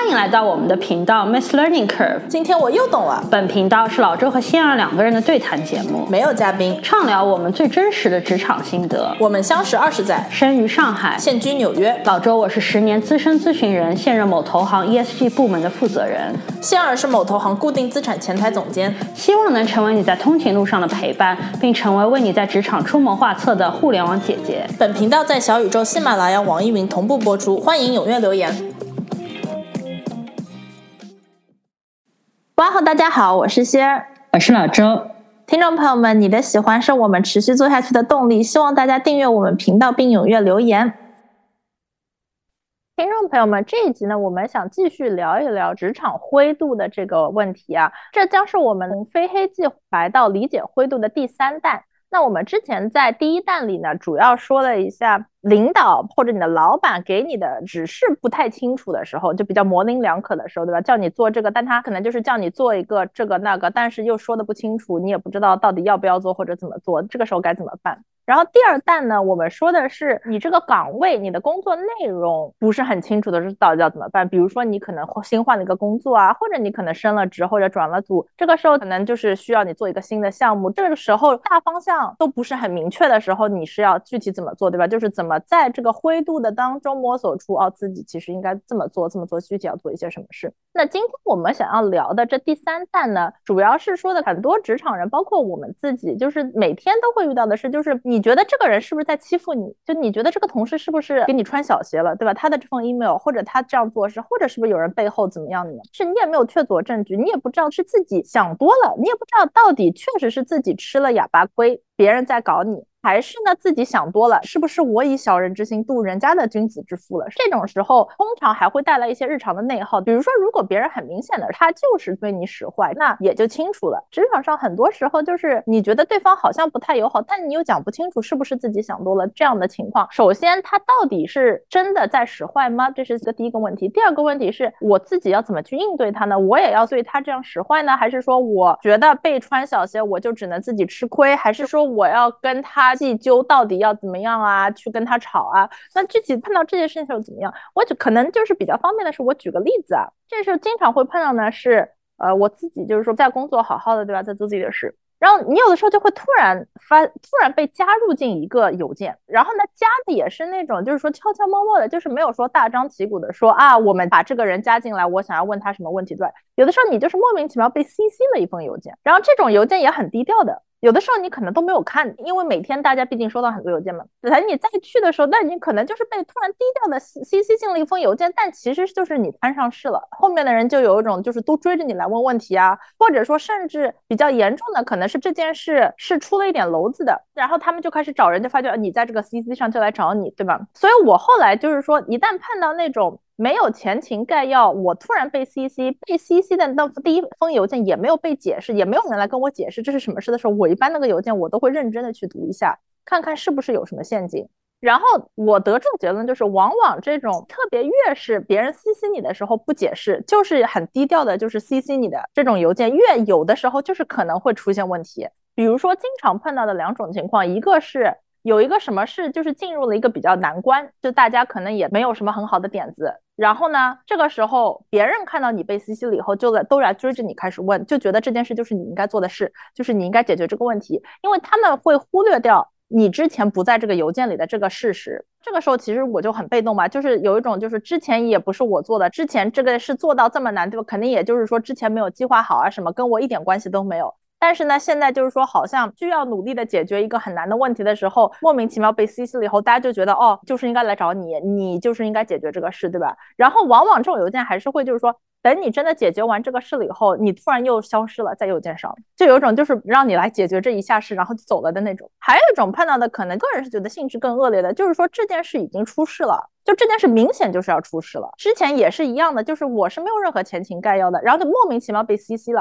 欢迎来到我们的频道 Miss Learning Curve。 今天我又懂了。 本频道是老周和仙儿两个人的对谈节目， 没有嘉宾， 畅聊我们最真实的职场心得。 我们相识20载， 生于上海， 现居纽约。 老周，我是10年资深咨询人，现任某投行 ESG 部门的负责人。 仙儿是某投行固定资产前台总监。 希望能成为你在通勤路上的陪伴，并成为你在职场出谋划策的互联网姐姐。 本频道在小宇宙、喜马拉雅、网易云同步播出，欢迎踊跃留言。哇吼，大家好，我是仙儿， 我是老周。 听众朋友们，你的喜欢是我们持续做下去的动力，希望大家订阅我们频道并踊跃留言。听众朋友们，这一集呢，我们想继续聊一聊职场灰度的这个问题啊，这将是我们从非黑即白到理解灰度的第3弹。那我们之前在第1弹里呢，主要说了一下领导或者你的老板给你的指示不太清楚的时候，就比较模棱两可的时候，对吧？叫你做这个，但他可能就是叫你做一个这个那个，但是又说的不清楚，你也不知道到底要不要做或者怎么做，这个时候该怎么办？然后第2弹呢，我们说的是你这个岗位你的工作内容不是很清楚的时候到底要怎么办。比如说你可能新换了一个工作啊，或者你可能升了职或者转了组，这个时候可能就是需要你做一个新的项目，这个时候大方向都不是很明确的时候，你是要具体怎么做，对吧？就是怎么在这个灰度的当中摸索出自己其实应该这么做具体要做一些什么事。那今天我们想要聊的这第3弹呢，主要是说的很多职场人包括我们自己，就是每天都会遇到的事，就是你觉得这个人是不是在欺负你，就你觉得这个同事是不是给你穿小鞋了，对吧？他的这封 email 或者他这样做事，或者是不是有人背后怎么样的呢？是你也没有确凿证据，你也不知道是自己想多了，你也不知道到底确实是自己吃了哑巴亏，别人在搞你，还是呢自己想多了，是不是我以小人之心度人家的君子之腹了？这种时候通常还会带来一些日常的内耗，比如说如果别人很明显的他就是对你使坏，那也就清楚了。职场上很多时候就是你觉得对方好像不太友好，但你又讲不清楚是不是自己想多了，这样的情况，首先他到底是真的在使坏吗？这是第一个问题。第2个问题是我自己要怎么去应对他呢？我也要对他这样使坏呢，还是说我觉得被穿小鞋我就只能自己吃亏，还是说我要跟他计究到底要怎么样啊，去跟他吵啊？那具体碰到这些事情时候怎么样？我就可能就是比较方便的是，我举个例子啊，这时候经常会碰到呢是我自己就是说在工作好好的，对吧，在做自己的事，然后你有的时候就会突然被加入进一个邮件，然后呢加的也是那种就是说悄悄摸摸的，就是没有说大张旗鼓的说啊我们把这个人加进来，我想要问他什么问题，对吧？有的时候你就是莫名其妙被 CC 了一封邮件，然后这种邮件也很低调的，有的时候你可能都没有看，因为每天大家毕竟收到很多邮件嘛，等你再去的时候，那你可能就是被突然低调的 CC 进了一封邮件，但其实就是你摊上事了，后面的人就有一种就是都追着你来问问题啊，或者说甚至比较严重的可能是这件事是出了一点篓子的，然后他们就开始找人，就发觉你在这个 CC 上就来找你，对吧？所以我后来就是说一旦碰到那种没有前情概要，我突然被 CC 的那第一封邮件也没有被解释，也没有人来跟我解释这是什么事的时候，我一般那个邮件我都会认真的去读一下，看看是不是有什么陷阱。然后我得出结论就是，往往这种特别越是别人 CC 你的时候不解释，就是很低调的，就是 CC 你的这种邮件，越有的时候就是可能会出现问题。比如说经常碰到的2种情况，一个是有一个什么事就是进入了一个比较难关，就大家可能也没有什么很好的点子，然后呢这个时候别人看到你被 CC 了以后，就都来追着你开始问，就觉得这件事就是你应该做的事，就是你应该解决这个问题，因为他们会忽略掉你之前不在这个邮件里的这个事实。这个时候其实我就很被动吧，就是有一种就是之前也不是我做的，之前这个事做到这么难，对吧？肯定也就是说之前没有计划好啊什么，跟我一点关系都没有。但是呢现在就是说好像需要努力的解决一个很难的问题的时候，莫名其妙被 CC 了以后，大家就觉得就是应该来找你，你就是应该解决这个事，对吧？然后往往这种邮件还是会就是说等你真的解决完这个事了以后，你突然又消失了在邮件上，就有一种就是让你来解决这一下事然后就走了的那种。还有一种碰到的可能个人是觉得性质更恶劣的，就是说这件事已经出事了，就这件事明显就是要出事了，之前也是一样的，就是我是没有任何前情概要的，然后就莫名其妙被 CC 了，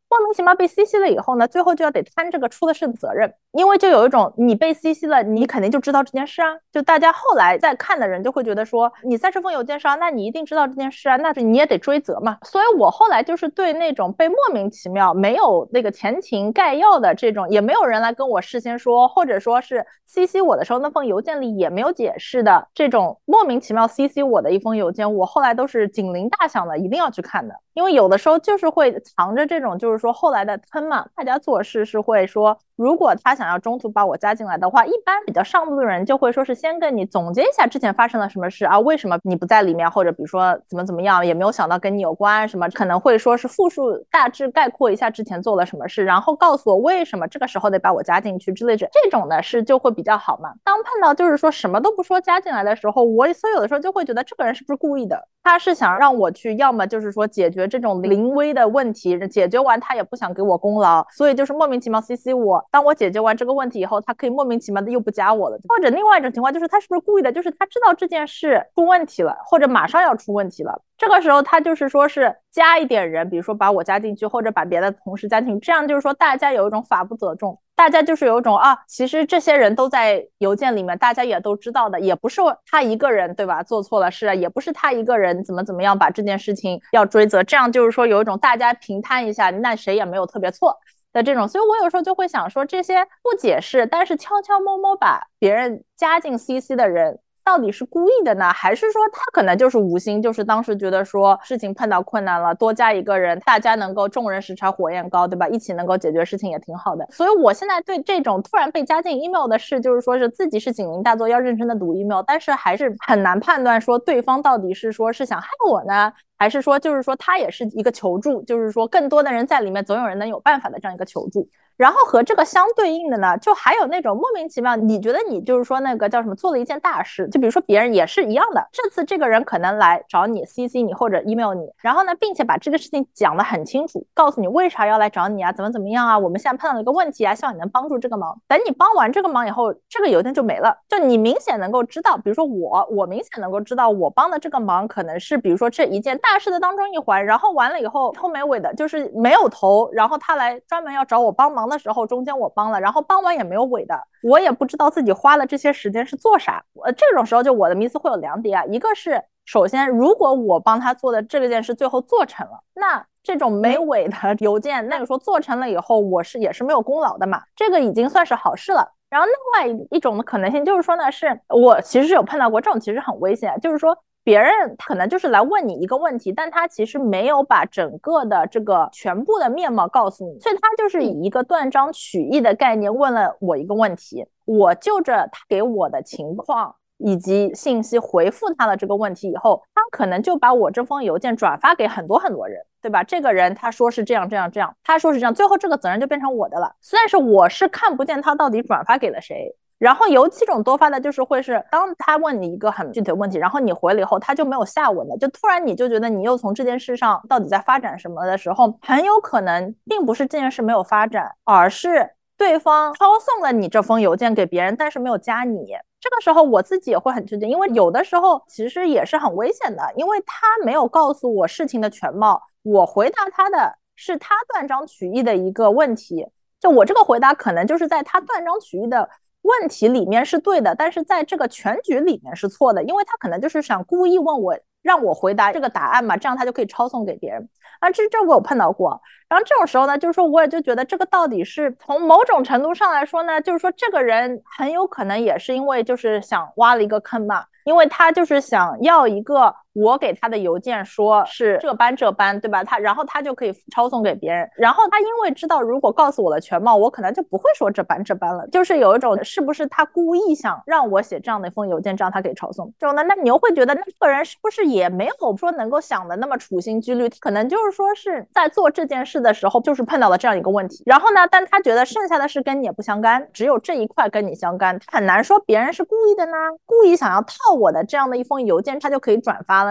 莫名其妙被 CC 了以后呢，最后就要得摊这个出的事的责任，因为就有一种你被 CC 了，你肯定就知道这件事啊，就大家后来再看的人就会觉得说你30封邮件上，那你一定知道这件事啊，那你也得追责嘛。所以我后来就是对那种被莫名其妙没有那个前情概要的这种，也没有人来跟我事先说，或者说是 CC 我的时候那封邮件里也没有解释的这种莫名其妙 CC 我的一封邮件，我后来都是警铃大响的，一定要去看的。因为有的时候就是会藏着这种就是说后来的坑嘛，大家做事是会说，如果他想要中途把我加进来的话，一般比较上路的人就会说是先跟你总结一下之前发生了什么事啊，为什么你不在里面，或者比如说怎么样，也没有想到跟你有关什么，可能会说是复述大致概括一下之前做了什么事，然后告诉我为什么这个时候得把我加进去之类的，这种的事就会比较好嘛。当碰到就是说什么都不说加进来的时候，我所以有的时候就会觉得这个人是不是故意的，他是想让我去要么就是说解决这种临危的问题，解决完他也不想给我功劳，所以就是莫名其妙 CC 我，当我解决完这个问题以后，他可以莫名其妙的又不加我了。或者另外一种情况就是他是不是故意的，就是他知道这件事出问题了，或者马上要出问题了，这个时候他就是说是加一点人，比如说把我加进去，或者把别的同事加进去，这样就是说大家有一种法不责众，大家就是有一种啊，其实这些人都在邮件里面，大家也都知道的，也不是他一个人对吧做错了事啊，也不是他一个人怎么样把这件事情要追责，这样就是说有一种大家平摊一下，那谁也没有特别错的这种。所以我有时候就会想说，这些不解释但是悄悄摸摸把别人加进 CC 的人到底是故意的呢，还是说他可能就是无心，就是当时觉得说事情碰到困难了，多加一个人，大家能够众人拾柴火焰高，对吧，一起能够解决事情也挺好的。所以我现在对这种突然被加进 email 的事，就是说是自己是警铃大作，要认真的读 email， 但是还是很难判断说对方到底是说是想害我呢，还是说就是说他也是一个求助，就是说更多的人在里面总有人能有办法的这样一个求助。然后和这个相对应的呢，就还有那种莫名其妙，你觉得你就是说那个叫什么做了一件大事，就比如说别人也是一样的，这次这个人可能来找你 CC 你或者 email 你，然后呢并且把这个事情讲得很清楚，告诉你为啥要来找你啊，怎么样啊，我们现在碰到了一个问题啊，希望你能帮助这个忙。等你帮完这个忙以后，这个邮件就没了，就你明显能够知道，比如说我明显能够知道我帮的这个忙可能是比如说这一件大事的当中一环，然后完了以后头没尾的，就是没有头，然后他来专门要找我帮忙的时候，中间我帮了，然后帮完也没有尾的，我也不知道自己花了这些时间是做啥。这种时候就我的迷思会有两点啊，一个是首先如果我帮他做的这件事最后做成了，那这种没尾的邮件，那个说做成了以后我也是没有功劳的嘛，这个已经算是好事了。然后另外一种可能性就是说呢，是我其实有碰到过这种，其实很危险，就是说别人可能就是来问你一个问题，但他其实没有把整个的这个全部的面貌告诉你，所以他就是以一个断章取义的概念问了我一个问题，我就着他给我的情况以及信息回复他的这个问题以后，他可能就把我这封邮件转发给很多人，对吧？这个人他说是这样，他说是这样，最后这个责任就变成我的了。虽然是我是看不见他到底转发给了谁，然后尤其这种多发的就是会是当他问你一个很具体的问题，然后你回了以后他就没有下文了，就突然你就觉得你又从这件事上到底在发展什么的时候，很有可能并不是这件事没有发展，而是对方抄送了你这封邮件给别人，但是没有加你。这个时候我自己也会很吃惊，因为有的时候其实也是很危险的，因为他没有告诉我事情的全貌，我回答他的是他断章取义的一个问题，就我这个回答可能就是在他断章取义的问题里面是对的，但是在这个全局里面是错的，因为他可能就是想故意问我，让我回答这个答案嘛，这样他就可以抄送给别人啊。这我有碰到过。然后这种时候呢，就是说我也就觉得这个到底是从某种程度上来说呢，就是说这个人很有可能也是因为就是想挖了一个坑嘛，因为他就是想要一个我给他的邮件说是这般，对吧？然后他就可以抄送给别人，然后他因为知道如果告诉我的全貌，我可能就不会说这般了，就是有一种是不是他故意想让我写这样的一封邮件，这样他可以抄送这种呢？那你又会觉得那这个人是不是也没有说能够想的那么处心积虑，可能就是说是在做这件事的时候就是碰到了这样一个问题，然后呢但他觉得剩下的事跟你也不相干，只有这一块跟你相干，很难说别人是故意的呢，故意想要套我的这样的一封邮件他就可以转发了呢。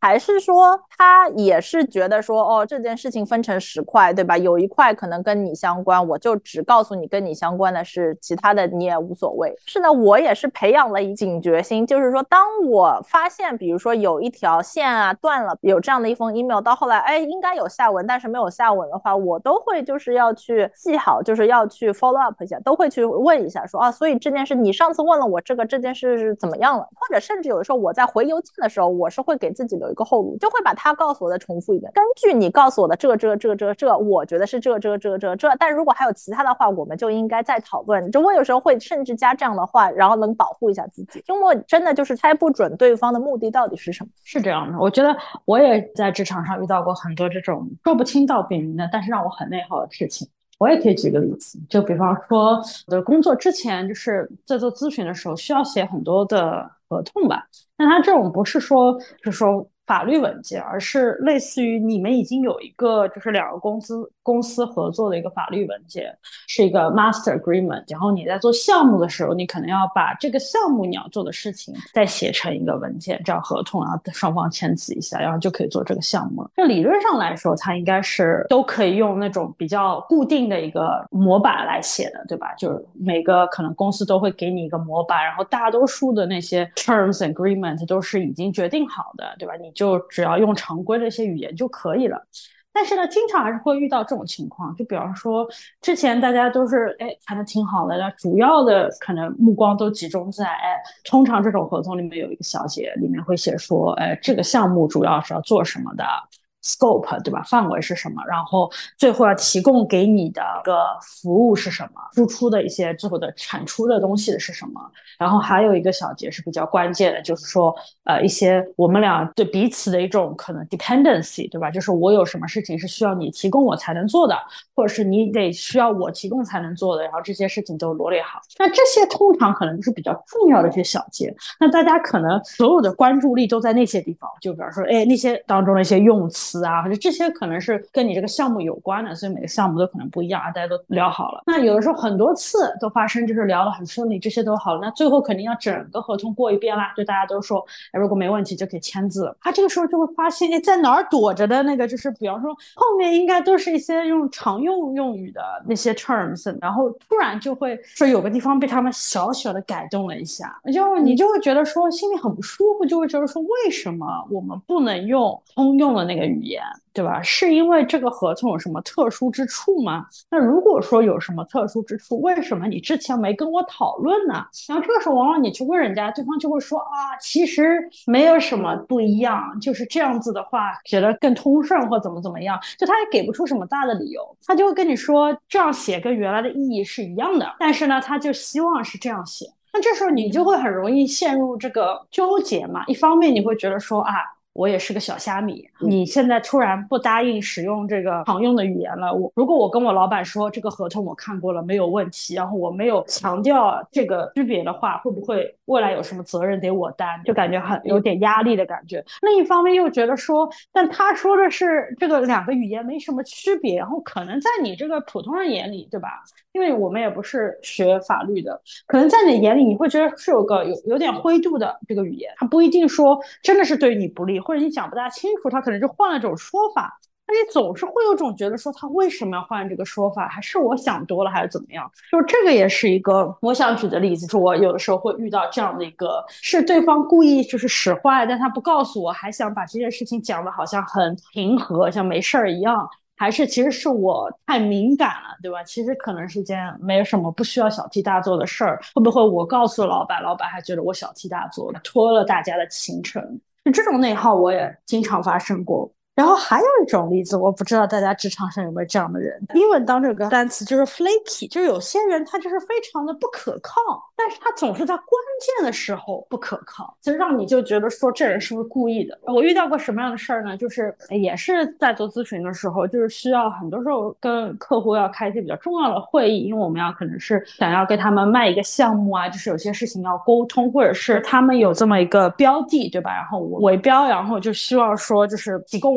还是说他也是觉得说，哦，这件事情分成10块，对吧？有一块可能跟你相关，我就只告诉你跟你相关的事，其他的你也无所谓。是呢，我也是培养了一警觉心，就是说，当我发现，比如说有一条线啊断了，有这样的一封 email， 到后来，哎，应该有下文，但是没有下文的话，我都会就是要去记好，就是要去 follow up 一下，都会去问一下说，啊，所以这件事你上次问了我这件事是怎么样了，或者甚至有的时候我在回邮件的时候，我是会给自己留一个后路，就会把他告诉我的重复一遍，根据你告诉我的这，我觉得是这，但如果还有其他的话，我们就应该再讨论。就我有时候会甚至加这样的话，然后能保护一下自己，因为真的就是猜不准对方的目的到底是什么。 是这样的，我觉得我也在职场上遇到过很多这种说不清道不明的，但是让我很内耗的事情。我也可以举个例子，就比方说我的工作之前就是在做咨询的时候需要写很多的合同吧，但它这种不是说就是说法律文件，而是类似于你们已经有一个就是2个公司合作的一个法律文件，是一个 master agreement， 然后你在做项目的时候，你可能要把这个项目你要做的事情再写成一个文件，这样合同然后双方签字一下，然后就可以做这个项目了。就理论上来说，它应该是都可以用那种比较固定的一个模板来写的，对吧？就是每个可能公司都会给你一个模板，然后大多数的那些 terms and agreement 都是已经决定好的，对吧？你就只要用常规的一些语言就可以了。但是呢，经常还是会遇到这种情况，就比方说之前大家都是谈的挺好的，主要的可能目光都集中在通常这种合同里面有一个小节，里面会写说这个项目主要是要做什么的，scope 对吧？范围是什么？然后最后要提供给你的个服务是什么？输出的一些最后的产出的东西是什么？然后还有一个小节是比较关键的，就是说一些我们俩对彼此的一种可能 dependency 对吧？就是我有什么事情是需要你提供我才能做的，或者是你得需要我提供才能做的，然后这些事情都罗列好。那这些通常可能就是比较重要的一些小节，那大家可能所有的关注力都在那些地方，就比方说那些当中的一些用词啊，或者这些可能是跟你这个项目有关的，所以每个项目都可能不一样啊，大家都聊好了。那有的时候很多次都发生，就是聊得很顺利，这些都好了，那最后肯定要整个合同过一遍啦，就大家都说如果没问题就可以签字了。他这个时候就会发现在哪儿躲着的那个，就是比方说后面应该都是一些用常用用语的那些 terms， 然后突然就会说有个地方被他们小小的改动了一下，你就会觉得说心里很不舒服，就会觉得说为什么我们不能用通用的那个语言，对吧？是因为这个合同有什么特殊之处吗？那如果说有什么特殊之处，为什么你之前没跟我讨论呢？然后这个时候往往你去问人家，对方就会说啊，其实没有什么不一样，就是这样子的话觉得更通顺或怎么样，就他也给不出什么大的理由，他就会跟你说这样写跟原来的意义是一样的，但是呢他就希望是这样写。那这时候你就会很容易陷入这个纠结嘛，一方面你会觉得说啊，我也是个小虾米，你现在突然不答应使用这个常用的语言了，如果我跟我老板说这个合同我看过了没有问题，然后我没有强调这个区别的话，会不会未来有什么责任得我担，就感觉很有点压力的感觉。另一方面又觉得说，但他说的是这个2个语言没什么区别，然后可能在你这个普通人眼里，对吧？因为我们也不是学法律的，可能在你眼里你会觉得是有点灰度的这个语言，它不一定说真的是对你不利，或者你讲不大清楚，他可能就换了种说法。那你总是会有种觉得说他为什么要换这个说法，还是我想多了还是怎么样？就这个也是一个我想举的例子，就我有的时候会遇到这样的一个，是对方故意就是使坏，但他不告诉我，还想把这件事情讲的好像很平和，像没事儿一样，还是其实是我太敏感了，对吧？其实可能是件没有什么不需要小题大做的事儿，会不会我告诉老板，老板还觉得我小题大做，拖了大家的行程？这种内耗我也经常发生过。然后还有一种例子，我不知道大家职场上有没有这样的人，英文当这个单词就是 flaky， 就是有些人他就是非常的不可靠，但是他总是在关键的时候不可靠，就让你就觉得说这人是不是故意的。我遇到过什么样的事儿呢？就是也是在做咨询的时候，就是需要很多时候跟客户要开一些比较重要的会议，因为我们要可能是想要给他们卖一个项目啊，就是有些事情要沟通，或者是他们有这么一个标的，对吧？然后我围标，然后就希望说就是提供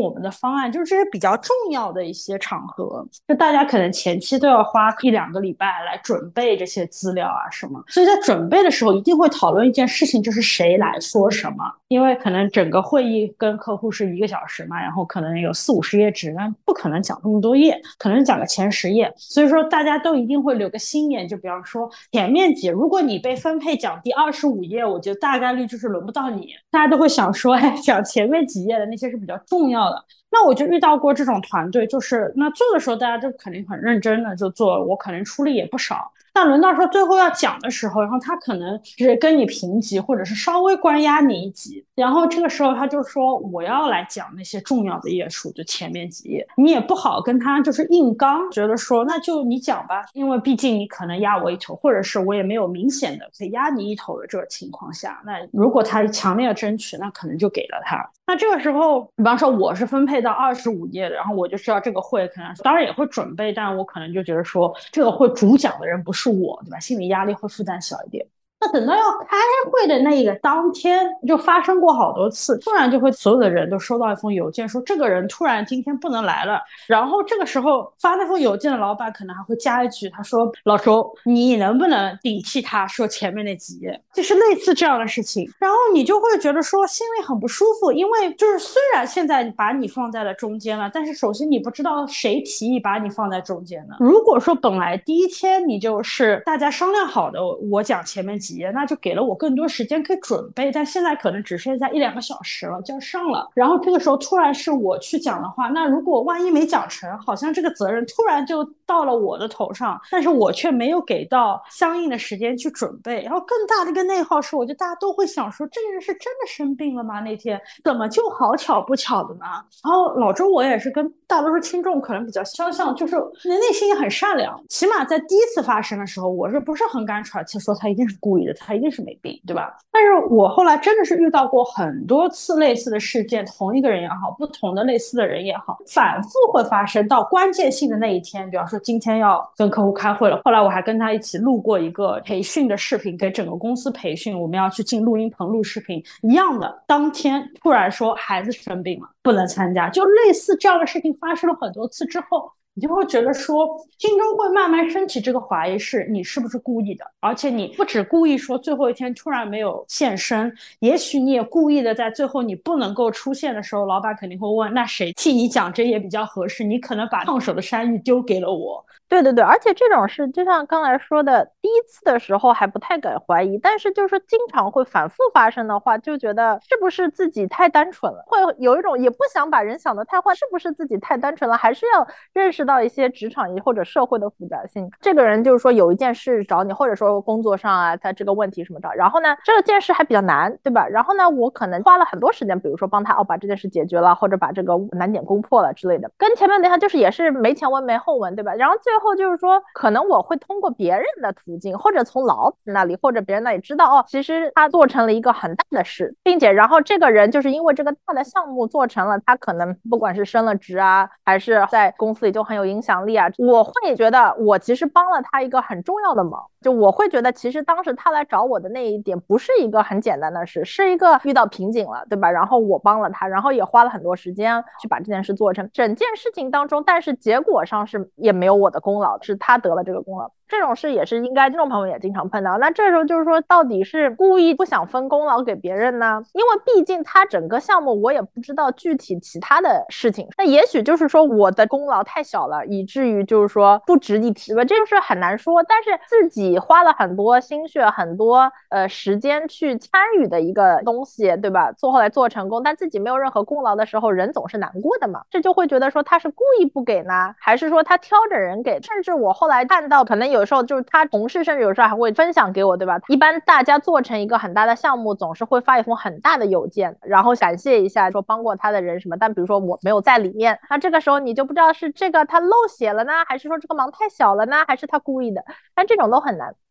我们的方案，就是这些比较重要的一些场合，就大家可能前期都要花1-2个礼拜来准备这些资料啊什么，所以在准备的时候一定会讨论一件事情，就是谁来说什么，因为可能整个会议跟客户是1个小时嘛，然后可能有40-50页纸，但不可能讲这么多页，可能讲个前10页，所以说大家都一定会留个心眼，就比方说前面几，如果你被分配讲第25页，我觉得大概率就是轮不到你，大家都会想说，哎，讲前面几页的那些是比较重要的。那我就遇到过这种团队，就是那做的时候大家就肯定很认真的就做，我可能出力也不少，但轮到说最后要讲的时候，然后他可能是跟你平级，或者是稍微关压你一级，然后这个时候他就说我要来讲那些重要的页数，就前面几页，你也不好跟他就是硬刚，觉得说那就你讲吧，因为毕竟你可能压我一头，或者是我也没有明显的可以压你一头的这个情况下，那如果他强烈的争取，那可能就给了他。那这个时候比方说我是分配到25页的，然后我就知道这个会可能当然也会准备，但我可能就觉得说这个会主讲的人不是我，对吧？心理压力会负担小一点。那等到要开会的那个当天，就发生过好多次，突然就会所有的人都收到一封邮件，说这个人突然今天不能来了。然后这个时候发那封邮件的老板可能还会加一句，他说老周，你能不能顶替他说前面那几页，就是类似这样的事情。然后你就会觉得说心里很不舒服，因为就是虽然现在把你放在了中间了，但是首先你不知道谁提议把你放在中间的。如果说本来第一天你就是大家商量好的，我讲前面几页，那就给了我更多时间可以准备，但现在可能只剩下1-2个小时了就要上了，然后这个时候突然是我去讲的话，那如果万一没讲成，好像这个责任突然就到了我的头上，但是我却没有给到相应的时间去准备。然后更大的一个内耗是，我觉得大家都会想说，这个人是真的生病了吗？那天怎么就好巧不巧的呢？然后老周我也是跟大多数听众可能比较相像，就是内心也很善良，起码在第一次发生的时候，我是不是很敢喘气说他一定是故意的，他一定是没病，对吧？但是我后来真的是遇到过很多次类似的事件，同一个人也好，不同的类似的人也好，反复会发生到关键性的那一天，比方说今天要跟客户开会了，后来我还跟他一起录过一个培训的视频，给整个公司培训，我们要去进录音棚录视频一样的，当天突然说孩子生病了不能参加，就类似这样的事情发生了很多次之后，你就会觉得说心中会慢慢升起这个怀疑，是你是不是故意的，而且你不只故意说最后一天突然没有现身，也许你也故意的在最后你不能够出现的时候，老板肯定会问那谁替你讲这也比较合适，你可能把烫手的山芋丢给了我。 对对对，而且这种事就像刚才说的，第一次的时候还不太敢怀疑，但是就是经常会反复发生的话，就觉得是不是自己太单纯了，会有一种也不想把人想得太坏，是不是自己太单纯了，还是要认识到一些职场或者社会的复杂性。这个人就是说有一件事找你，或者说工作上啊，他这个问题什么的，然后呢，这件事还比较难，对吧？然后呢，我可能花了很多时间，比如说帮他把这件事解决了，或者把这个难点攻破了之类的，跟前面那样就是也是没前文没后文，对吧？然后最后就是说，可能我会通过别人的途径，或者从老板那里，或者别人那里知道，哦，其实他做成了一个很大的事，并且然后这个人就是因为这个大的项目做成了，他可能不管是升了职啊，还是在公司里就很有影响力啊，我会觉得我其实帮了他一个很重要的忙，就我会觉得其实当时他来找我的那一点不是一个很简单的事，是一个遇到瓶颈了，对吧？然后我帮了他，然后也花了很多时间去把这件事做成，整件事情当中，但是结果上是也没有我的功劳，是他得了这个功劳。这种事也是应该听众朋友也经常碰到。那这时候就是说，到底是故意不想分功劳给别人呢？因为毕竟他整个项目我也不知道具体其他的事情，那也许就是说我的功劳太小了，以至于就是说不值一提吧，这就是很难说。但是自己花了很多心血、很多时间去参与的一个东西，对吧？后来做成功，但自己没有任何功劳的时候，人总是难过的嘛。这就会觉得说他是故意不给呢，还是说他挑着人给？甚至我后来看到，可能有时候就是他同事，甚至有时候还会分享给我，对吧？一般大家做成一个很大的项目，总是会发一封很大的邮件，然后感谢一下说帮过他的人什么。但比如说我没有在里面，那这个时候你就不知道是这个他漏写了呢，还是说这个忙太小了呢，还是他故意的？但这种都很难。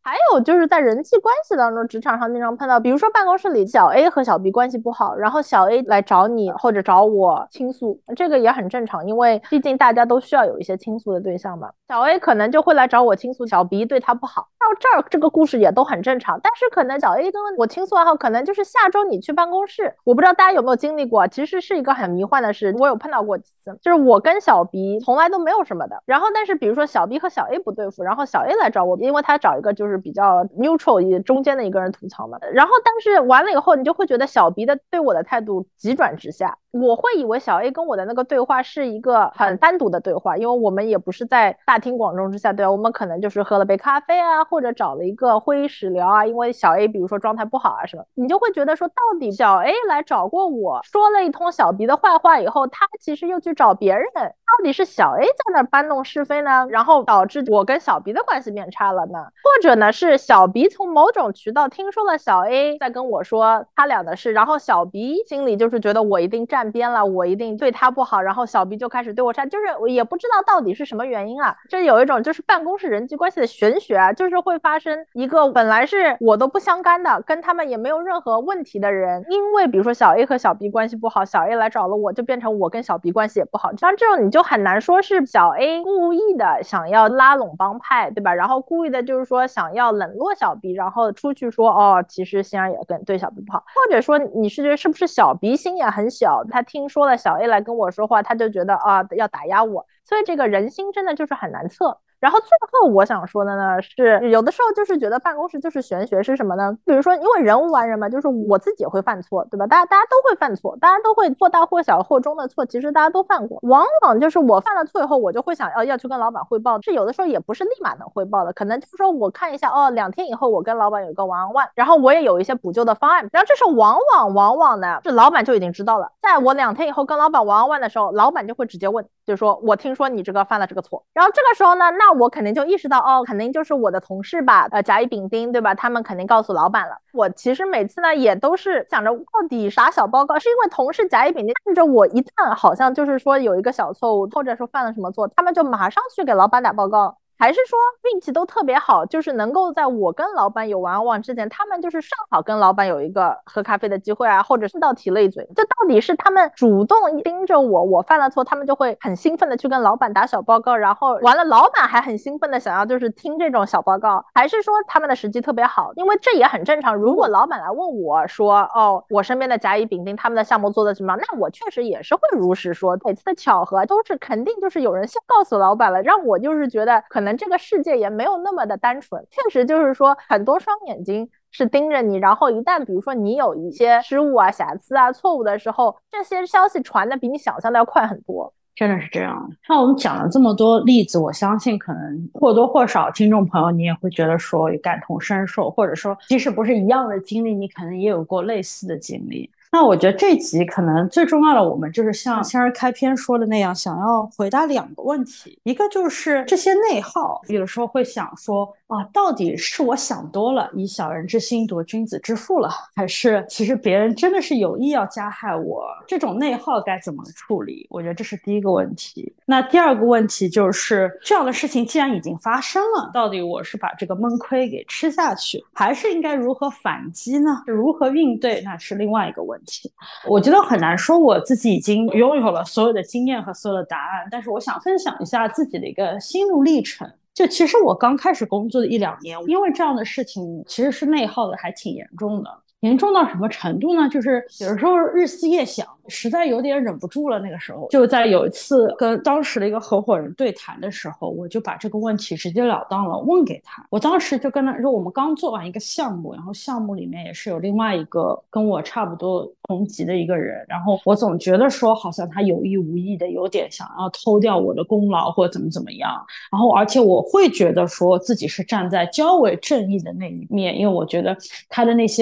还有就是在人际关系当中，职场上经常碰到，比如说办公室里小 A 和小 B 关系不好，然后小 A 来找你或者找我倾诉，这个也很正常，因为毕竟大家都需要有一些倾诉的对象嘛。小 A 可能就会来找我倾诉小 B 对他不好，到这儿这个故事也都很正常。但是可能小 A 跟我倾诉完后，可能就是下周你去办公室，我不知道大家有没有经历过，其实是一个很迷幻的事，我有碰到过几次，就是我跟小 B 从来都没有什么的，然后但是比如说小 B 和小 A 不对付，然后小 A 来找我，因为他找一个就是比较 neutral 中间的一个人吐槽嘛，然后但是完了以后，你就会觉得小 B 的对我的态度急转直下，我会以为小 A 跟我的那个对话是一个很单独的对话，因为我们也不是在大庭广众之下对吧，我们可能就是喝了杯咖啡啊，或者找了一个会议室聊啊，因为小 A 比如说状态不好啊什么，你就会觉得说到底小 A 来找过我，说了一通小 B 的坏话以后，他其实又去找别人，到底是小 A 在那搬弄是非呢，然后导致我跟小 B 的关系变差了呢？或者呢是小 B 从某种渠道听说了小 A 在跟我说他俩的事，然后小 B 心里就是觉得我一定站边了，我一定对他不好，然后小 B 就开始对我差，就是我也不知道到底是什么原因啊。这有一种就是办公室人际关系的玄学啊，就是会发生一个本来是我都不相干的，跟他们也没有任何问题的人，因为比如说小 A 和小 B 关系不好，小 A 来找了我，就变成我跟小 B 关系也不好，像这种你就很难说是小 A 故意的想要拉拢帮派，对吧？然后故意的就是说想要冷落小 B， 然后出去说哦，其实欣然也跟对小 B 不好，或者说你是觉得是不是小 B 心眼很小，他听说了小 A 来跟我说话，他就觉得啊要打压我，所以这个人心真的就是很难测。然后最后我想说的呢是，有的时候就是觉得办公室就是玄学是什么呢？比如说，因为人无完人嘛，就是我自己也会犯错，对吧？大家都会犯错，大家都会或大或小或中的错，其实大家都犯过。往往就是我犯了错以后，我就会想要去跟老板汇报，是有的时候也不是立马能汇报的，可能就是说我看一下哦，2天以后我跟老板有一个one on one，然后我也有一些补救的方案，然后这时候往往呢，是老板就已经知道了，在我2天以后跟老板one on one的时候，老板就会直接问，就是说我听说你这个犯了这个错，然后这个时候呢，那我肯定就意识到哦，肯定就是我的同事吧，甲乙丙丁对吧？他们肯定告诉老板了。我其实每次呢也都是想着到底啥小报告，是因为同事甲乙丙丁看着我一旦好像就是说有一个小错误，或者说犯了什么错，他们就马上去给老板打报告。还是说运气都特别好，就是能够在我跟老板有one on one之前，他们就是正好跟老板有一个喝咖啡的机会啊，或者顺道提了一嘴。这到底是他们主动盯着我犯了错，他们就会很兴奋的去跟老板打小报告，然后完了老板还很兴奋的想要就是听这种小报告，还是说他们的时机特别好？因为这也很正常。如果老板来问我说，哦，我身边的甲乙丙丁他们的项目做的怎么样，那我确实也是会如实说。每次的巧合都是肯定就是有人先告诉老板了，让我就是觉得可能这个世界也没有那么的单纯，确实就是说很多双眼睛是盯着你，然后一旦比如说你有一些失误啊、瑕疵啊、错误的时候，这些消息传的比你想象的要快很多。 真的是这样。那我们讲了这么多例子，我相信可能或多或少听众朋友你也会觉得说感同身受，或者说即使不是一样的经历，你可能也有过类似的经历。那我觉得这集可能最重要的，我们就是像先儿开篇说的那样，想要回答2个问题。一个就是这些内耗，有的时候会想说啊，到底是我想多了，以小人之心夺君子之腹了，还是其实别人真的是有意要加害我？这种内耗该怎么处理？我觉得这是第一个问题。那第2个问题就是这样的事情既然已经发生了，到底我是把这个闷亏给吃下去，还是应该如何反击呢？如何应对，那是另外一个问题。我觉得很难说我自己已经拥有了所有的经验和所有的答案，但是我想分享一下自己的一个心路历程。就其实我刚开始工作的1-2年，因为这样的事情其实是内耗的还挺严重的。严重到什么程度呢？就是有的时候日思夜想，实在有点忍不住了。那个时候就在有一次跟当时的一个合伙人对谈的时候，我就把这个问题直截了当了问给他。我当时就跟他说，我们刚做完一个项目，然后项目里面也是有另外一个跟我差不多同级的一个人，然后我总觉得说好像他有意无意的有点想要偷掉我的功劳或者怎么样，然后而且我会觉得说自己是站在较为正义的那一面，因为我觉得他的那些偷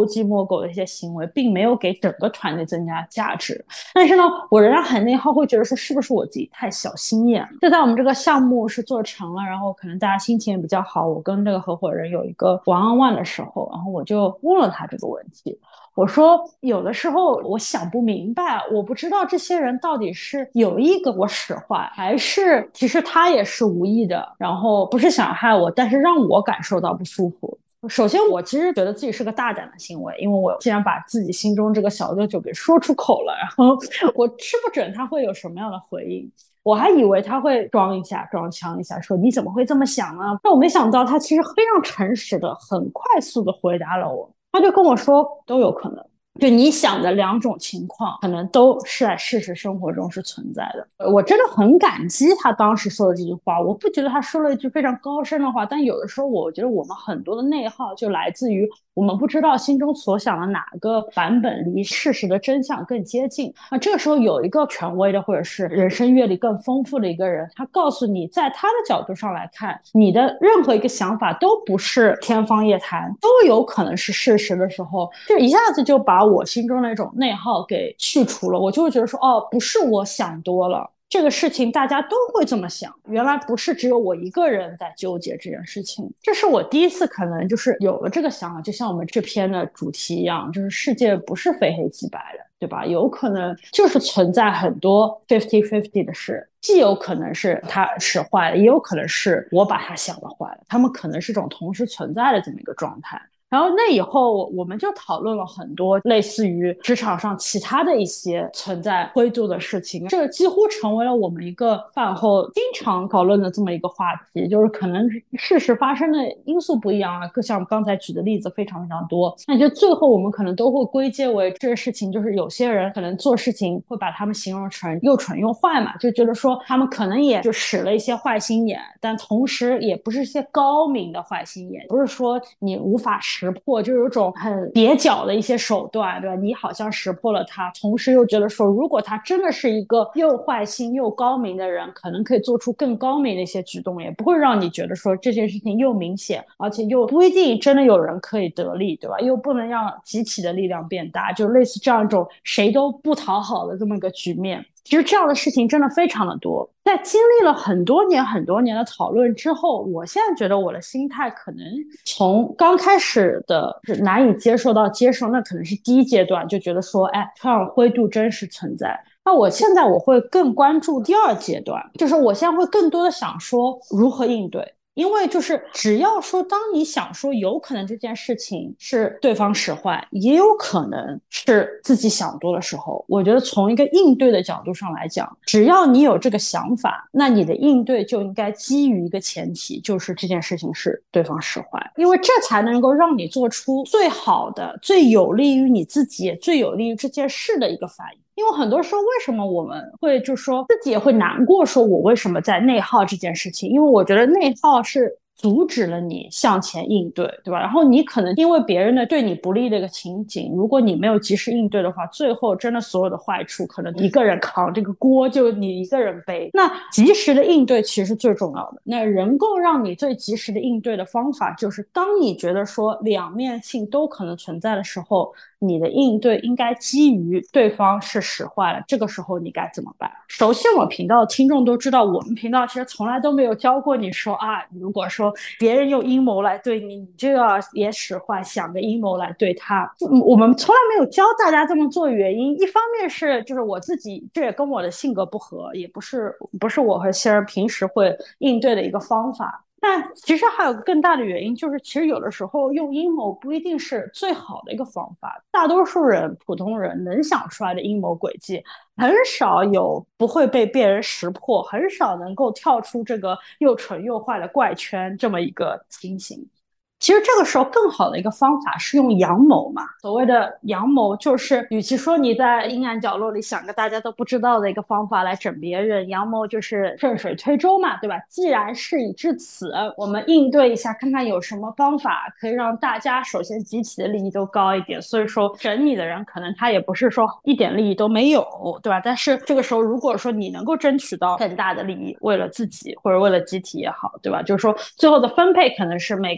偷鸡摸狗的一些行为，并没有给整个团队增加价值。但是呢，我仍然很内耗，会觉得说是不是我自己太小心眼。就在我们这个项目是做成了，然后可能大家心情也比较好，我跟这个合伙人有一个 one-on-one 的时候，然后我就问了他这个问题。我说有的时候我想不明白，我不知道这些人到底是有意跟我使坏，还是其实他也是无意的，然后不是想害我，但是让我感受到不舒服。首先我其实觉得自己是个大胆的行为，因为我既然把自己心中这个小九九给说出口了，然后我吃不准他会有什么样的回应。我还以为他会装一下装腔一下说你怎么会这么想呢，但我没想到他其实非常诚实的很快速的回答了我。他就跟我说都有可能，就你想的两种情况可能都是在事实生活中是存在的。我真的很感激他当时说的这句话，我不觉得他说了一句非常高深的话，但有的时候我觉得我们很多的内耗就来自于我们不知道心中所想的哪个版本离事实的真相更接近。那这个时候有一个权威的或者是人生阅历更丰富的一个人，他告诉你在他的角度上来看，你的任何一个想法都不是天方夜谭，都有可能是事实的时候，就一下子就把我心中那种内耗给去除了。我就会觉得说哦，不是我想多了，这个事情大家都会这么想，原来不是只有我一个人在纠结这件事情。这是我第一次可能就是有了这个想法，就像我们这篇的主题一样，就是世界不是非黑即白的，对吧？有可能就是存在很多 50-50 的事，既有可能是他使坏了，也有可能是我把他想的坏了，他们可能是种同时存在的这么一个状态。然后那以后我们就讨论了很多类似于职场上其他的一些存在灰度的事情，这几乎成为了我们一个饭后经常讨论的这么一个话题。就是可能事实发生的因素不一样啊，像刚才举的例子非常非常多，那就最后我们可能都会归结为这个事情就是有些人可能做事情会把他们形容成又蠢又坏嘛，就觉得说他们可能也就使了一些坏心眼，但同时也不是一些高明的坏心眼，不是说你无法识破，就有种很蹩脚的一些手段，对吧？你好像识破了他，同时又觉得说如果他真的是一个又坏心又高明的人，可能可以做出更高明的一些举动，也不会让你觉得说这件事情又明显，而且又不一定真的有人可以得利，对吧？又不能让集体的力量变大，就类似这样一种谁都不讨好的这么一个局面。其实这样的事情真的非常的多，在经历了很多年的讨论之后，我现在觉得我的心态可能从刚开始的难以接受到接受，那可能是第一阶段，就觉得说哎，这样灰度真实存在。那我现在我会更关注第二阶段，就是我现在会更多的想说如何应对。因为就是只要说当你想说有可能这件事情是对方使坏，也有可能是自己想多的时候，我觉得从一个应对的角度上来讲，只要你有这个想法，那你的应对就应该基于一个前提，就是这件事情是对方使坏，因为这才能够让你做出最好的最有利于你自己也最有利于这件事的一个反应。因为很多时候为什么我们会就说自己也会难过，说我为什么在内耗这件事情，因为我觉得内耗是阻止了你向前应对，对吧？然后你可能因为别人的对你不利的一个情景，如果你没有及时应对的话，最后真的所有的坏处可能一个人扛这个锅，就你一个人背。那及时的应对其实是最重要的。那能够让你最及时的应对的方法，就是当你觉得说两面性都可能存在的时候，你的应对应该基于对方是使坏了，这个时候你该怎么办？熟悉我们频道的听众都知道，我们频道其实从来都没有教过你说啊，如果说别人用阴谋来对你，你就要也使坏，想个阴谋来对他。我们从来没有教大家这么做，原因一方面是就是我自己这也跟我的性格不合，也不是我和希儿平时会应对的一个方法。但其实还有个更大的原因，就是其实有的时候用阴谋不一定是最好的一个方法。大多数人、普通人能想出来的阴谋诡计，很少有不会被别人识破，很少能够跳出这个又蠢又坏的怪圈这么一个情形。其实这个时候更好的一个方法是用阳谋嘛。所谓的阳谋就是，与其说你在阴暗角落里想个大家都不知道的一个方法来整别人，阳谋就是顺水推舟嘛，对吧？既然事已至此，我们应对一下，看看有什么方法可以让大家首先集体的利益都高一点。所以说整你的人可能他也不是说一点利益都没有，对吧？但是这个时候如果说你能够争取到更大的利益，为了自己或者为了集体也好，对吧？就是说最后的分配可能是每个人都是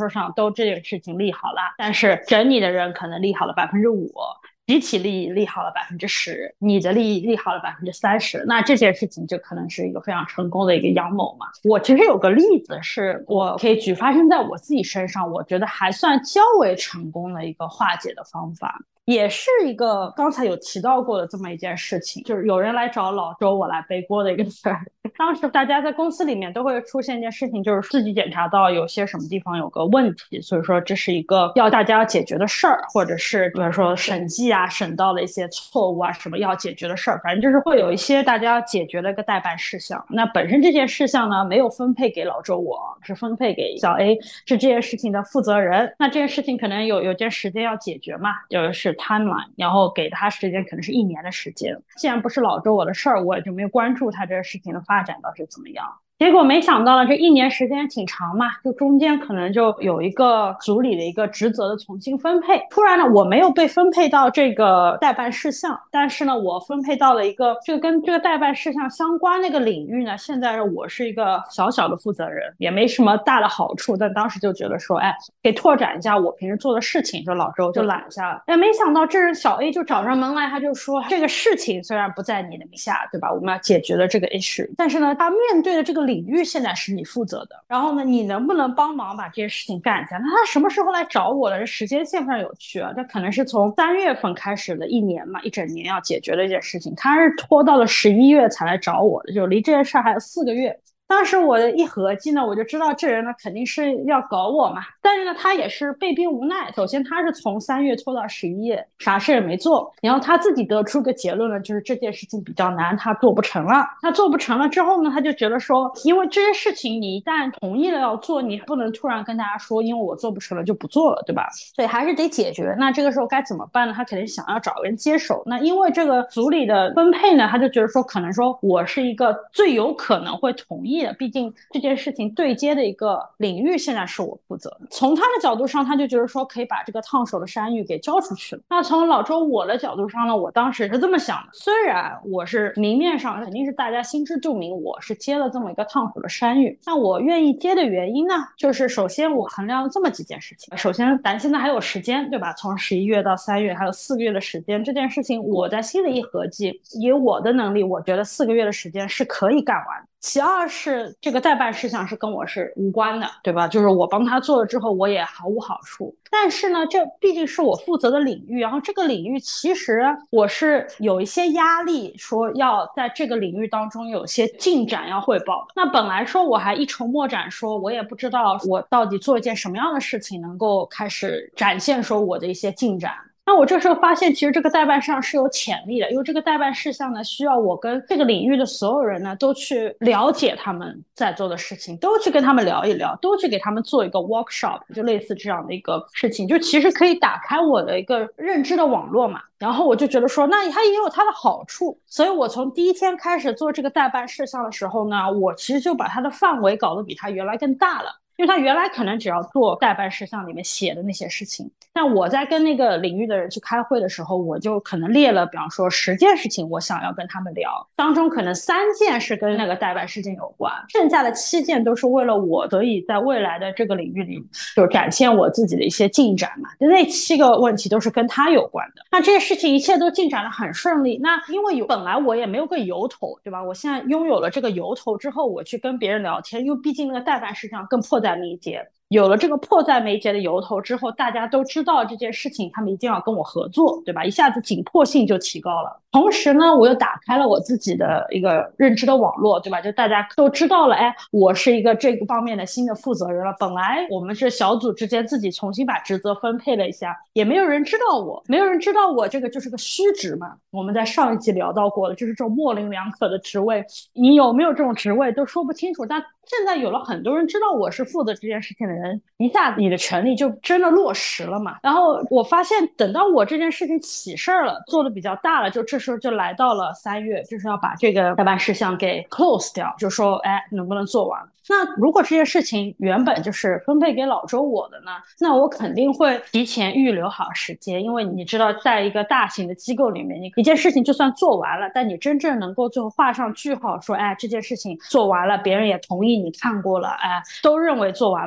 上都这件事情立好了，但是整你的人可能立好了5%，集体利益立好了10%，你的利益立好了30%，那这件事情就可能是一个非常成功的一个阳谋嘛。我其实有个例子是我可以举发生在我自己身上，我觉得还算较为成功的一个化解的方法。也是一个刚才有提到过的这么一件事情，就是有人来找老周我来背锅的一个事儿。当时大家在公司里面都会出现一件事情，就是自己检查到有些什么地方有个问题，所以说这是一个要大家要解决的事儿，或者是比如说审计啊审到了一些错误啊什么要解决的事儿，反正就是会有一些大家要解决的一个待办事项。那本身这件事项呢没有分配给老周我，是分配给小 A， 是这件事情的负责人。那这件事情可能有件时间要解决嘛，就是timeline， 然后给他时间可能是1年的时间。既然不是老周我的事儿，我也就没有关注他这个事情的发展到底怎么样。结果没想到呢，这1年时间挺长嘛，就中间可能就有一个组里的一个职责的重新分配。突然呢，我没有被分配到这个代办事项，但是呢，我分配到了一个这个跟这个代办事项相关那个领域呢。现在我是一个小小的负责人，也没什么大的好处，但当时就觉得说，哎，可以拓展一下我平时做的事情，就老周就揽下了。哎，没想到这人小 A 就找上门来，他就说这个事情虽然不在你的名下，对吧？我们要解决了这个 issue， 但是呢，他面对的这个领域现在是你负责的，然后呢，你能不能帮忙把这些事情干一下？那他什么时候来找我的？这时间线非常有趣啊，这可能是从3月份开始的1年嘛，1整年要解决的一件事情，他是拖到了11月才来找我的，就离这件事还有4个月。当时我的一合计呢，我就知道这人呢肯定是要搞我嘛，但是呢他也是被逼无奈。首先他是从3月拖到11月，啥事也没做，然后他自己得出个结论呢，就是这件事情比较难，他做不成了。他做不成了之后呢，他就觉得说，因为这些事情你一旦同意了要做，你不能突然跟大家说，因为我做不成了就不做了，对吧？所以还是得解决。那这个时候该怎么办呢？他肯定想要找人接手。那因为这个组里的分配呢，他就觉得说，可能说我是一个最有可能会同意，毕竟这件事情对接的一个领域现在是我负责的。从他的角度上，他就觉得说可以把这个烫手的山芋给交出去了。那从老周我的角度上呢，我当时是这么想的，虽然我是明面上肯定是大家心知肚明我是接了这么一个烫手的山芋，那我愿意接的原因呢，就是首先我衡量了这么几件事情。首先咱现在还有时间，对吧？从11月到3月还有4个月的时间，这件事情我在心里一合计，以我的能力，我觉得4个月的时间是可以干完的。其二是这个代办事项是跟我是无关的，对吧？就是我帮他做了之后，我也毫无好处。但是呢，这毕竟是我负责的领域，然后这个领域其实我是有一些压力，说要在这个领域当中有些进展要汇报。那本来说我还一筹莫展，说我也不知道我到底做一件什么样的事情能够开始展现说我的一些进展。那我这时候发现，其实这个代办事项是有潜力的，因为这个代办事项呢，需要我跟这个领域的所有人呢，都去了解他们在做的事情，都去跟他们聊一聊，都去给他们做一个 workshop， 就类似这样的一个事情，就其实可以打开我的一个认知的网络嘛。然后我就觉得说，那它也有它的好处，所以我从第一天开始做这个代办事项的时候呢，我其实就把它的范围搞得比它原来更大了。因为他原来可能只要做代办事项里面写的那些事情，但我在跟那个领域的人去开会的时候，我就可能列了，比方说10件事情我想要跟他们聊，当中可能3件是跟那个代办事情有关，剩下的7件都是为了我可以在未来的这个领域里就展现我自己的一些进展嘛，那7个问题都是跟他有关的。那这些事情一切都进展得很顺利，那因为本来我也没有个由头，对吧？我现在拥有了这个由头之后，我去跟别人聊天，因为毕竟那个代办事项更迫在眉睫，有了这个迫在眉睫的由头之后，大家都知道这件事情他们一定要跟我合作，对吧？一下子紧迫性就提高了。同时呢，我又打开了我自己的一个认知的网络，对吧？就大家都知道了，哎，我是一个这个方面的新的负责人了。本来我们是小组之间自己重新把职责分配了一下，也没有人知道我，没有人知道我这个就是个虚职嘛。我们在上一集聊到过了，就是这种模棱两可的职位，你有没有这种职位都说不清楚。但现在有了很多人知道我是负责这件事情的人，一下子你的权利就真的落实了嘛。然后我发现等到我这件事情起事儿了，做的比较大了，就这时候就来到了3月，就是要把这个代办事项给 close 掉，就说哎能不能做完。那如果这件事情原本就是分配给老周我的呢，那我肯定会提前预留好时间，因为你知道在一个大型的机构里面，你一件事情就算做完了，但你真正能够最后画上句号说哎这件事情做完了，别人也同意你看过了，哎都认为做完了，其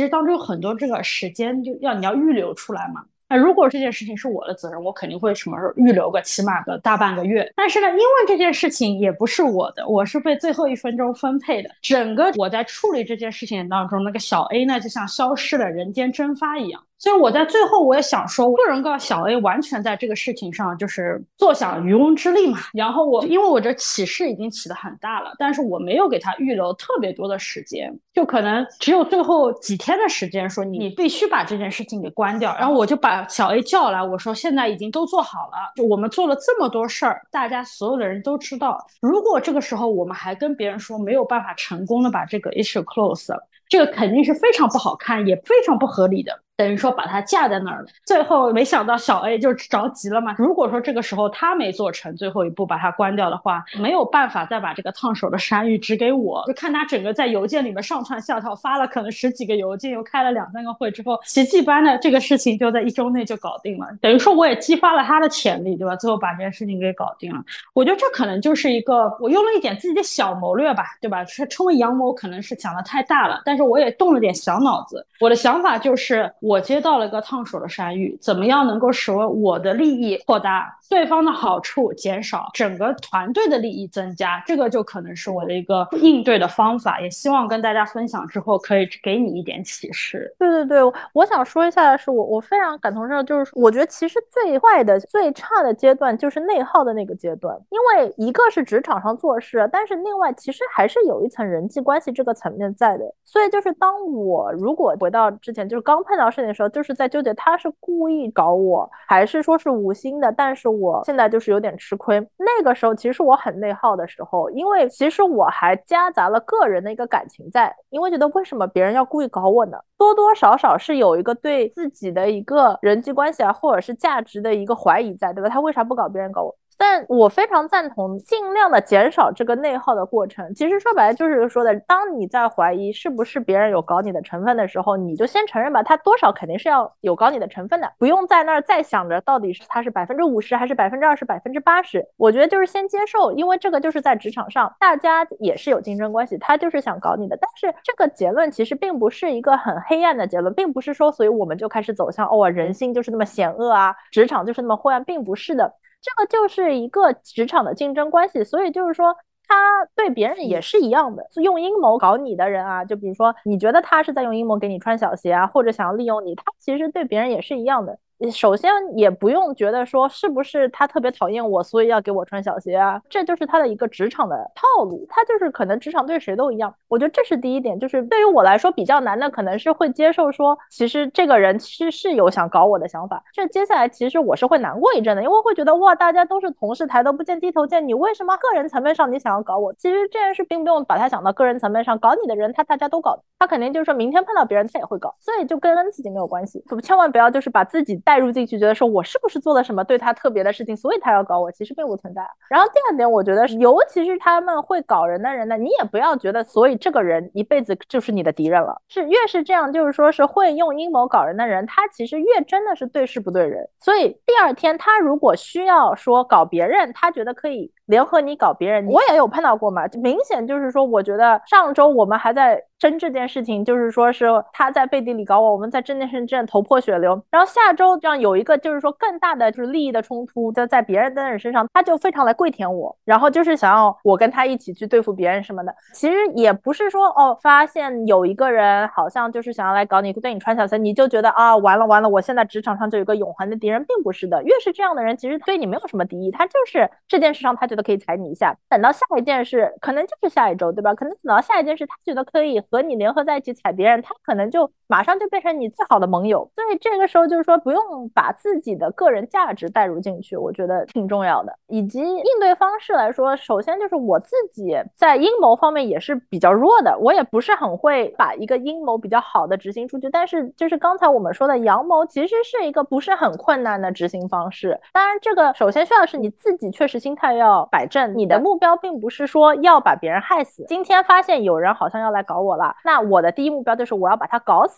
其实当中有很多这个时间你要预留出来嘛。那如果这件事情是我的责任，我肯定会什么时候预留个起码个大半个月。但是呢，因为这件事情也不是我的，我是被最后1分钟分配的，整个我在处理这件事情当中，那个小 A 呢就像消失了，人间蒸发一样。所以我在最后我也想说，不能够小 A 完全在这个事情上就是坐享渔翁之利嘛。然后因为我这起势已经起得很大了，但是我没有给他预留特别多的时间，就可能只有最后几天的时间，说你必须把这件事情给关掉。然后我就把小 A 叫来，我说现在已经都做好了，就我们做了这么多事儿，大家所有的人都知道，如果这个时候我们还跟别人说没有办法成功的把这个 issue close 了，这个肯定是非常不好看，也非常不合理的。等于说把它架在那儿了，最后没想到小 A 就着急了嘛。如果说这个时候他没做成最后一步把它关掉的话，没有办法再把这个烫手的山芋指给我。就看他整个在邮件里面上蹿下跳，发了可能10几个邮件，又开了2、3个会之后，奇迹般的这个事情就在1周内就搞定了。等于说我也激发了他的潜力，对吧？最后把这件事情给搞定了。我觉得这可能就是一个我用了一点自己的小谋略吧，对吧？称为阳谋可能是想的太大了，但是我也动了点小脑子。我的想法就是我接到了一个烫手的山芋，怎么样能够使我的利益扩大，对方的好处减少，整个团队的利益增加，这个就可能是我的一个应对的方法，也希望跟大家分享之后可以给你一点启示。 对对对，我想说一下的是，我非常感同身受，就是我觉得其实最坏的、最差的阶段就是内耗的那个阶段，因为一个是职场上做事，但是另外其实还是有一层人际关系这个层面在的，所以就是当我如果回到之前就是刚碰到事情的时候，就是在纠结他是故意搞我，还是说是无心的，但是我现在就是有点吃亏。那个时候其实我很内耗的时候，因为其实我还夹杂了个人的一个感情在，因为觉得为什么别人要故意搞我呢？多多少少是有一个对自己的一个人际关系啊，或者是价值的一个怀疑在，对吧？他为啥不搞别人搞我？但我非常赞同尽量的减少这个内耗的过程。其实说白了就是说的，当你在怀疑是不是别人有搞你的成分的时候，你就先承认吧，他多少肯定是要有搞你的成分的，不用在那儿再想着到底是他是50%还是20%、80%。我觉得就是先接受，因为这个就是在职场上大家也是有竞争关系，他就是想搞你的。但是这个结论其实并不是一个很黑暗的结论，并不是说所以我们就开始走向人性就是那么险恶啊，职场就是那么灰暗，并不是的。这个就是一个职场的竞争关系，所以就是说他对别人也是一样的，用阴谋搞你的人啊，就比如说你觉得他是在用阴谋给你穿小鞋啊，或者想要利用你，他其实对别人也是一样的。首先也不用觉得说是不是他特别讨厌我，所以要给我穿小鞋啊，这就是他的一个职场的套路，他就是可能职场对谁都一样。我觉得这是第一点，就是对于我来说比较难的可能是会接受说其实这个人是有想搞我的想法，这接下来其实我是会难过一阵的，因为会觉得哇，大家都是同事，抬头不见低头见，你为什么个人层面上你想要搞我？其实这件事并不用把它想到个人层面上，搞你的人大家都搞，他肯定就是说明天碰到别人他也会搞，所以就跟自己没有关系。千万不要就是把自己带入进去，觉得说我是不是做了什么对他特别的事情，所以他要搞我，其实并不存在。然后第二点，我觉得尤其是他们会搞人的人呢，你也不要觉得所以这个人一辈子就是你的敌人了，是越是这样，就是说是会用阴谋搞人的人，他其实越真的是对事不对人。所以第二天他如果需要说搞别人，他觉得可以联合你搞别人，我也有碰到过嘛，明显就是说我觉得上周我们还在争这件事情，就是说是他在背地里搞我，我们在这件事情头破血流，然后下周这样有一个就是说更大的就是利益的冲突在别人的人身上，他就非常来跪舔我，然后就是想要我跟他一起去对付别人什么的。其实也不是说发现有一个人好像就是想要来搞你，对你穿小鞋，你就觉得啊完了完了，我现在职场上就有一个永恒的敌人，并不是的。越是这样的人，其实对你没有什么敌意，他就是这件事上他觉得可以踩你一下，等到下一件事可能就是下一周，对吧？可能等到下一件事他觉得可以和你联合在一起踩别人，他可能就马上就变成你最好的盟友。所以这个时候就是说不用把自己的个人价值带入进去，我觉得挺重要的。以及应对方式来说，首先就是我自己在阴谋方面也是比较弱的，我也不是很会把一个阴谋比较好的执行出去，但是就是刚才我们说的阳谋其实是一个不是很困难的执行方式。当然这个首先需要是你自己确实心态要摆正，你的目标并不是说要把别人害死，今天发现有人好像要来搞我了，那我的第一目标就是我要把他搞死，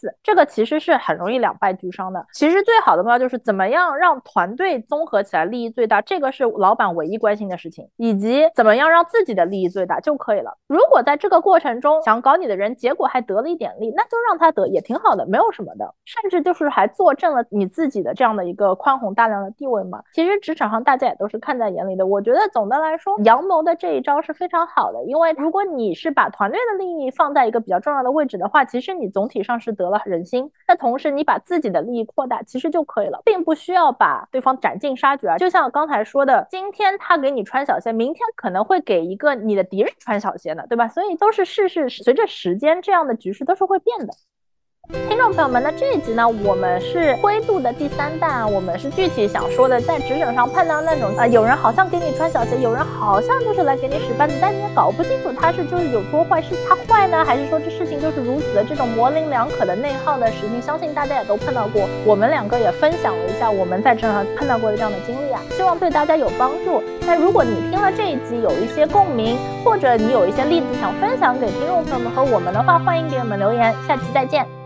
似，这个其实是很容易两败俱伤的。其实最好的目标就是怎么样让团队综合起来利益最大，这个是老板唯一关心的事情，以及怎么样让自己的利益最大就可以了。如果在这个过程中想搞你的人结果还得了一点利，那就让他得也挺好的，没有什么的，甚至就是还坐正了你自己的这样的一个宽宏大量的地位嘛。其实职场上大家也都是看在眼里的，我觉得总的来说阳谋的这一招是非常好的，因为如果你是把团队的利益放在一个比较重要的位置的话，其实你总体上是得了人心，那同时你把自己的利益扩大其实就可以了，并不需要把对方斩尽杀绝啊。就像刚才说的，今天他给你穿小鞋，明天可能会给一个你的敌人穿小鞋呢，对吧？所以都是随着时间这样的局势都是会变的。听众朋友们，那这一集呢，我们是灰度的第3弹，我们是具体想说的，在职场上碰到那种有人好像给你穿小鞋，有人好像就是来给你使绊子，但你也搞不清楚他是就是有多坏，是他坏呢，还是说这事情就是如此的这种模棱两可的内耗的事情，相信大家也都碰到过。我们2个也分享了一下我们在职场上碰到过的这样的经历啊，希望对大家有帮助。那如果你听了这一集有一些共鸣，或者你有一些例子想分享给听众朋友们和我们的话，欢迎给我们留言，下期再见。